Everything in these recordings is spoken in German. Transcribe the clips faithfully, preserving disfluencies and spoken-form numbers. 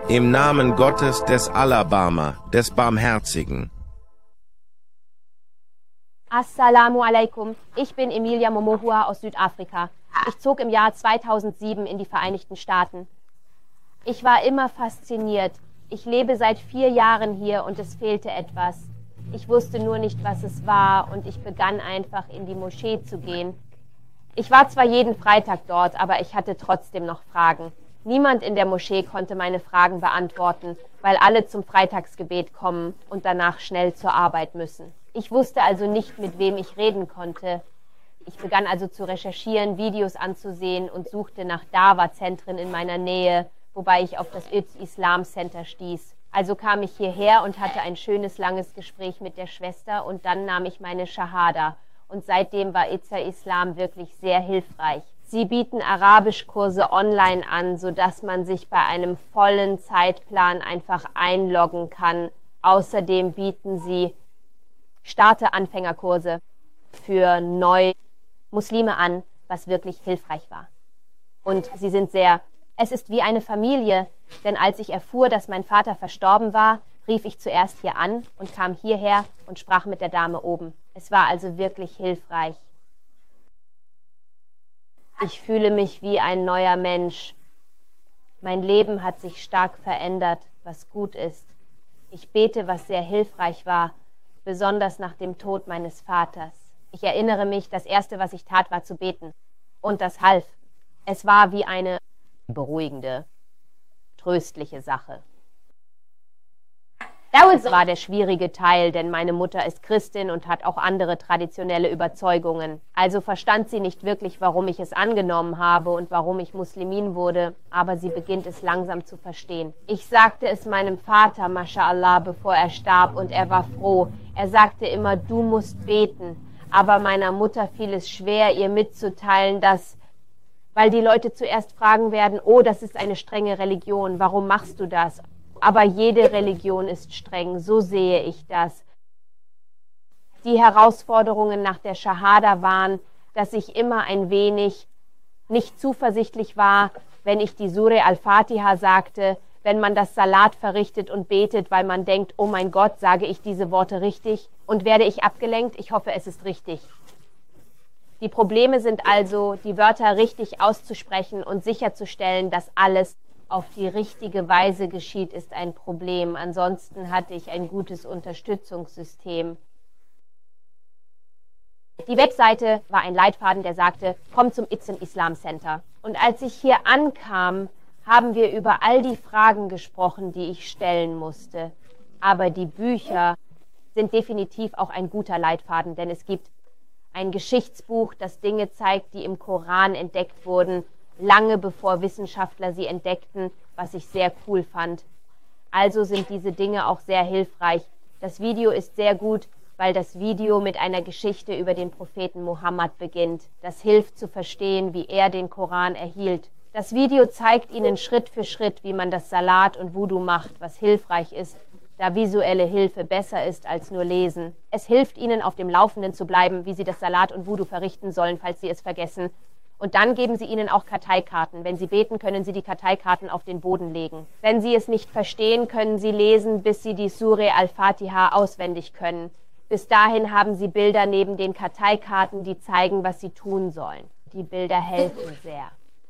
Im Namen Gottes des Alabarmer, des Barmherzigen. Assalamu alaikum, ich bin Emilia Momohua aus Südafrika. Ich zog im Jahr zweitausendsieben in die Vereinigten Staaten. Ich war immer fasziniert. Ich lebe seit vier Jahren hier und es fehlte etwas. Ich wusste nur nicht, was es war und ich begann einfach in die Moschee zu gehen. Ich war zwar jeden Freitag dort, aber ich hatte trotzdem noch Fragen. Niemand in der Moschee konnte meine Fragen beantworten, weil alle zum Freitagsgebet kommen und danach schnell zur Arbeit müssen. Ich wusste also nicht, mit wem ich reden konnte. Ich begann also zu recherchieren, Videos anzusehen und suchte nach Dawa-Zentren in meiner Nähe, wobei ich auf das Islam Center stieß. Also kam ich hierher und hatte ein schönes, langes Gespräch mit der Schwester und dann nahm ich meine Shahada. Und seitdem war Islam wirklich sehr hilfreich. Sie bieten Arabischkurse online an, sodass man sich bei einem vollen Zeitplan einfach einloggen kann. Außerdem bieten sie Starte-Anfängerkurse für Neu-Muslime an, was wirklich hilfreich war. Und sie sind sehr, es ist wie eine Familie, denn als ich erfuhr, dass mein Vater verstorben war, rief ich zuerst hier an und kam hierher und sprach mit der Dame oben. Es war also wirklich hilfreich. Ich fühle mich wie ein neuer Mensch. Mein Leben hat sich stark verändert, was gut ist. Ich bete, was sehr hilfreich war, besonders nach dem Tod meines Vaters. Ich erinnere mich, das Erste, was ich tat, war zu beten. Und das half. Es war wie eine beruhigende, tröstliche Sache. Das war der schwierige Teil, denn meine Mutter ist Christin und hat auch andere traditionelle Überzeugungen. Also verstand sie nicht wirklich, warum ich es angenommen habe und warum ich Muslimin wurde, aber sie beginnt es langsam zu verstehen. Ich sagte es meinem Vater, Masha'Allah, bevor er starb und er war froh. Er sagte immer, du musst beten. Aber meiner Mutter fiel es schwer, ihr mitzuteilen, dass, weil die Leute zuerst fragen werden, oh, das ist eine strenge Religion, warum machst du das? Aber jede Religion ist streng, so sehe ich das. Die Herausforderungen nach der Shahada waren, dass ich immer ein wenig nicht zuversichtlich war, wenn ich die Surah Al-Fatiha sagte, wenn man das Salat verrichtet und betet, weil man denkt, oh mein Gott, sage ich diese Worte richtig und werde ich abgelenkt? Ich hoffe, es ist richtig. Die Probleme sind also, die Wörter richtig auszusprechen und sicherzustellen, dass alles auf die richtige Weise geschieht, ist ein Problem. Ansonsten hatte ich ein gutes Unterstützungssystem. Die Webseite war ein Leitfaden, der sagte, komm zum Islam Center. Und als ich hier ankam, haben wir über all die Fragen gesprochen, die ich stellen musste. Aber die Bücher sind definitiv auch ein guter Leitfaden, denn es gibt ein Geschichtsbuch, das Dinge zeigt, die im Koran entdeckt wurden, lange bevor Wissenschaftler sie entdeckten, was ich sehr cool fand. Also sind diese Dinge auch sehr hilfreich. Das Video ist sehr gut, weil das Video mit einer Geschichte über den Propheten Mohammed beginnt. Das hilft zu verstehen, wie er den Koran erhielt. Das Video zeigt Ihnen Schritt für Schritt, wie man das Salat und Wudu macht, was hilfreich ist, da visuelle Hilfe besser ist als nur lesen. Es hilft Ihnen, auf dem Laufenden zu bleiben, wie Sie das Salat und Wudu verrichten sollen, falls Sie es vergessen. Und dann geben Sie ihnen auch Karteikarten. Wenn Sie beten, können Sie die Karteikarten auf den Boden legen. Wenn Sie es nicht verstehen, können Sie lesen, bis Sie die Surah Al-Fatiha auswendig können. Bis dahin haben Sie Bilder neben den Karteikarten, die zeigen, was Sie tun sollen. Die Bilder helfen sehr.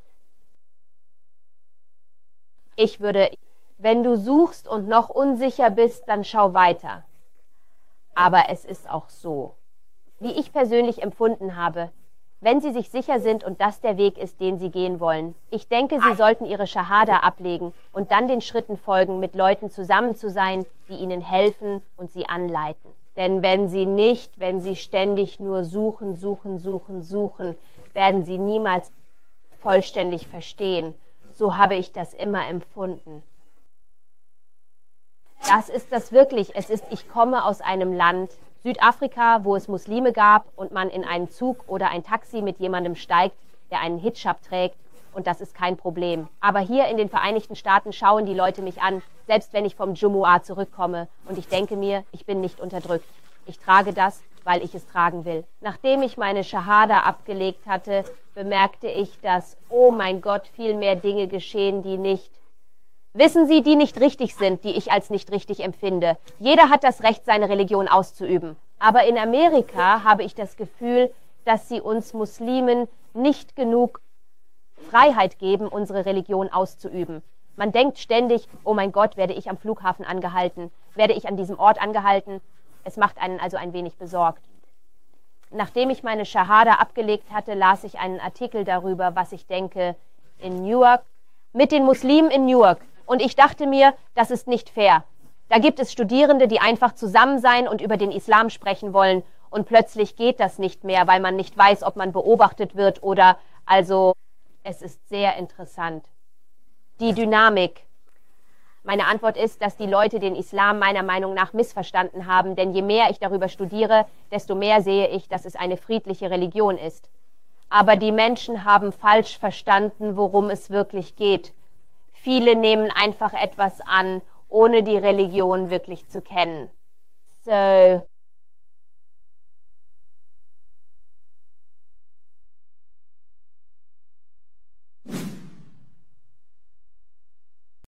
Ich würde, wenn du suchst und noch unsicher bist, dann schau weiter. Aber es ist auch so. Wie ich persönlich empfunden habe, wenn Sie sich sicher sind und das der Weg ist, den Sie gehen wollen. Ich denke, Sie sollten Ihre Shahada ablegen und dann den Schritten folgen, mit Leuten zusammen zu sein, die Ihnen helfen und Sie anleiten. Denn wenn Sie nicht, wenn Sie ständig nur suchen, suchen, suchen, suchen, werden Sie niemals vollständig verstehen. So habe ich das immer empfunden. Das ist das wirklich. Es ist, ich komme aus einem Land, Südafrika, wo es Muslime gab und man in einen Zug oder ein Taxi mit jemandem steigt, der einen Hijab trägt und das ist kein Problem. Aber hier in den Vereinigten Staaten schauen die Leute mich an, selbst wenn ich vom Jumu'ah zurückkomme und ich denke mir, ich bin nicht unterdrückt. Ich trage das, weil ich es tragen will. Nachdem ich meine Shahada abgelegt hatte, bemerkte ich, dass, oh mein Gott, viel mehr Dinge geschehen, die nicht Wissen Sie, die nicht richtig sind, die ich als nicht richtig empfinde. Jeder hat das Recht, seine Religion auszuüben. Aber in Amerika habe ich das Gefühl, dass sie uns Muslimen nicht genug Freiheit geben, unsere Religion auszuüben. Man denkt ständig, oh mein Gott, werde ich am Flughafen angehalten, werde ich an diesem Ort angehalten. Es macht einen also ein wenig besorgt. Nachdem ich meine Schahada abgelegt hatte, las ich einen Artikel darüber, was ich denke, in Newark, mit den Muslimen in Newark. Und ich dachte mir, das ist nicht fair. Da gibt es Studierende, die einfach zusammen sein und über den Islam sprechen wollen. Und plötzlich geht das nicht mehr, weil man nicht weiß, ob man beobachtet wird oder also, es ist sehr interessant. Die Dynamik. Meine Antwort ist, dass die Leute den Islam meiner Meinung nach missverstanden haben, denn je mehr ich darüber studiere, desto mehr sehe ich, dass es eine friedliche Religion ist. Aber die Menschen haben falsch verstanden, worum es wirklich geht. Viele nehmen einfach etwas an, ohne die Religion wirklich zu kennen. So,